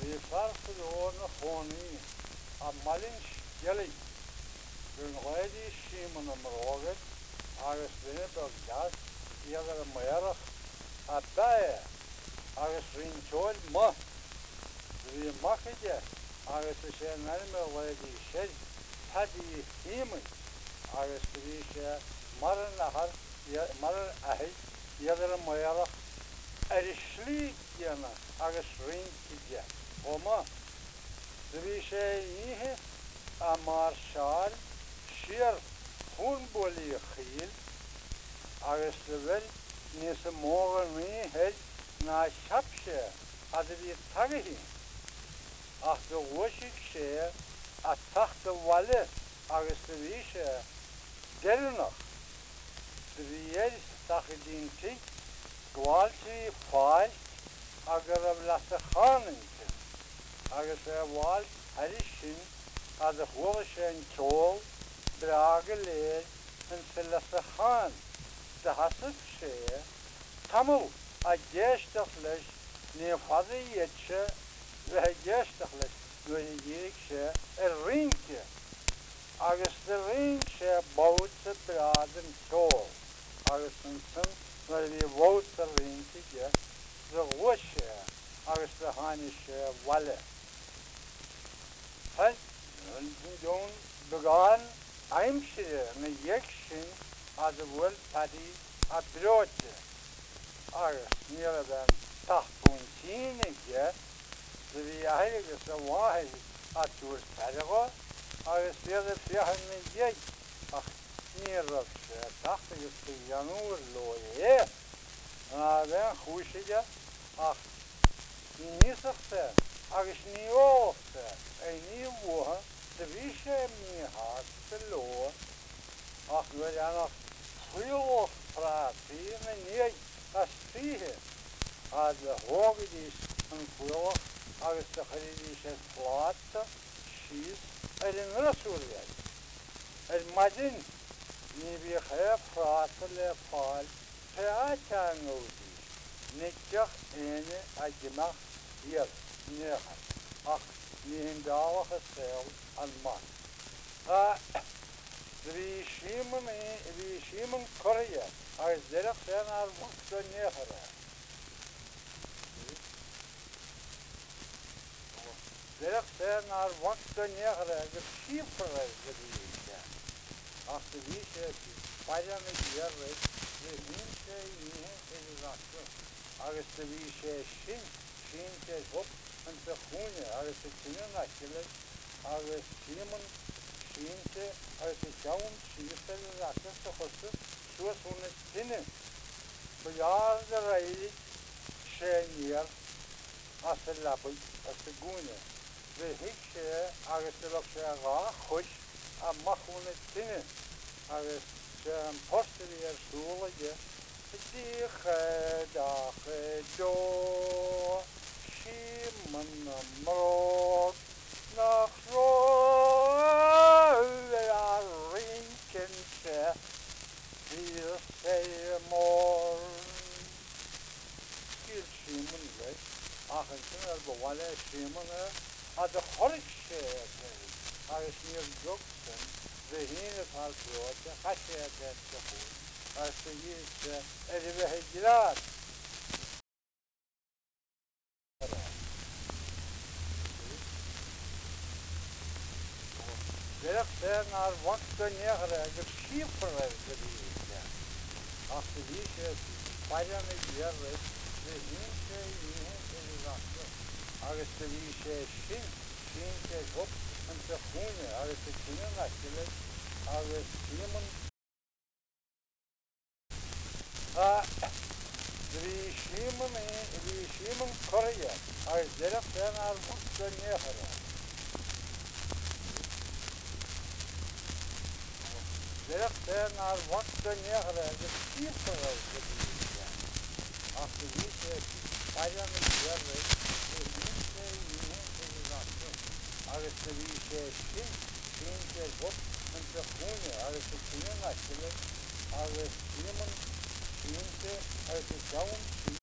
farfod o'n y choni a malin sgeli. Dwi'n rhaid I Simon am roged agos fyny dog gas I agor y mwyarach a bae agos rhin tôl ma. Dwi machide agos ysyn na'n mynd rhaid I shed tad I hymyn agos dwi ysyn maran ahar maran ahid I agor y mwyarach slid yana agos rhin tidja. Oma dwi ysyn ihe a mar sial Sier hwnboli chil agos dyfel nes y morgen ni hel na siapse a dwi tagahi ach dy wysig se a tach dy wale agos dwi se delnach dwi tach dyn tig gwal si ffael agor y blasa chanin agos y wal harishin a dy hwyl sy'n tôl Brage leer en selasa khan de hasif she tamul a gestakles ne fazı yetse ve gestakles böyle yekse rinke agos de rinke bout braden tol agos sen böyle bout rinke ge de washe agos de hanische wale halt und begann Aimshire na yekshin a the world paddy a broche. Agos near than tahpuntin get the heilige a wahid at your padago. Agos the other 400 yet. Ach, near of tachtig is the yanur loye. Then hushija ach nisachse agos niofse a new war. De visje mi hart verloor. Ach, nu ja nog veel praat hier, maar niet als vier. Als de hoge is een veel, als de gericht is platte, schies, en een rasuurlijk. En madin, niet weer praten le paal, praat nodig. Niet ene, als je mag hier neer. Ach, niet in de oude cel. An man. Dwi Simon Korea. Als derg zijn al wat negere. Derg zijn al wat negere. De schiefer is de Als de wiese bijna met jaren. De wiese is dat. Als de wiese schien te op en te groeien. Als de kinderen natuurlijk. Agos Simon Schiente, als ich jaun Schiefel sagte, so koste, so eine Tinne. So ja, der Reich, Schenier, als der Lappel, als der Gune. Wir hicksche, agos der Lokschera, Husch, am Mach eine Tinne. Agos der Posterier Schule, die Dache, do, Simon, Mrot, nach Rolla Rinkense, wir sehen morgen. Viel Simon weg, ach, en toen bewallen Simon, had de Horksche, als mir Joksen, we heen het al broodje, had je het goed, als je hier we hegelaat. Derg zijn naar wat negere, de schiefer geweest. Als de wiese bijna met jaren, de hinse in de zachte. Als de wiese schien te op en te groeien, als de kinderen natuurlijk, als Simon. Dwi Simon Korea, als derg zijn naar wat negere. Derg zijn naar wat negere, de schiefer geweest. Als de wiese bijna met jaren, de hinse in de zachte. Als de wiese schien te op en te groeien, als de kinderen natuurlijk, als Simon schien te, als de jaun